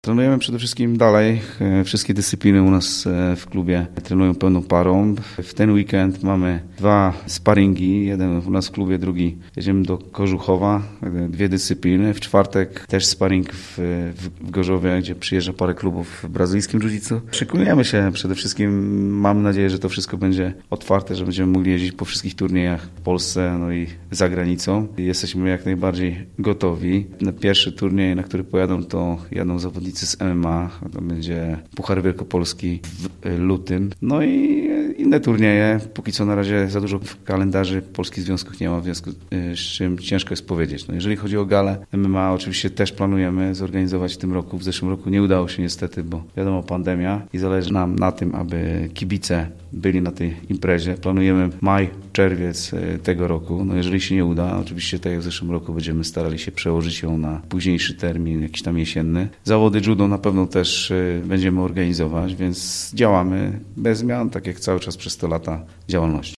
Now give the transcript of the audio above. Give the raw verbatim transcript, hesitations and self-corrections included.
Trenujemy przede wszystkim dalej. Wszystkie dyscypliny u nas w klubie trenują pełną parą. W ten weekend mamy dwa sparingi. Jeden u nas w klubie, drugi jedziemy do Kożuchowa. Dwie dyscypliny. W czwartek też sparing w, w Gorzowie, gdzie przyjeżdża parę klubów w brazylijskim jiu-jitsu. Szykujemy się przede wszystkim. Mam nadzieję, że to wszystko będzie otwarte, że będziemy mogli jeździć po wszystkich turniejach w Polsce, no i za granicą. Jesteśmy jak najbardziej gotowi. Pierwszy turniej, na który pojadą, to jadą zawodnicy z M M A, to będzie Puchar Wielkopolski w lutym. No i inne turnieje. Póki co na razie za dużo w kalendarzy polskich związków nie ma, w związku z czym ciężko jest powiedzieć. No jeżeli chodzi o galę M M A, oczywiście też planujemy zorganizować w tym roku. W zeszłym roku nie udało się niestety, bo wiadomo, pandemia i zależy nam na tym, aby kibice byli na tej imprezie. Planujemy maj, czerwiec tego roku. No jeżeli się nie uda, oczywiście tak jak w zeszłym roku będziemy starali się przełożyć ją na późniejszy termin, jakiś tam jesienny. Zawody judo na pewno też będziemy organizować, więc działamy bez zmian, tak jak cały czas przez sto lata działalności.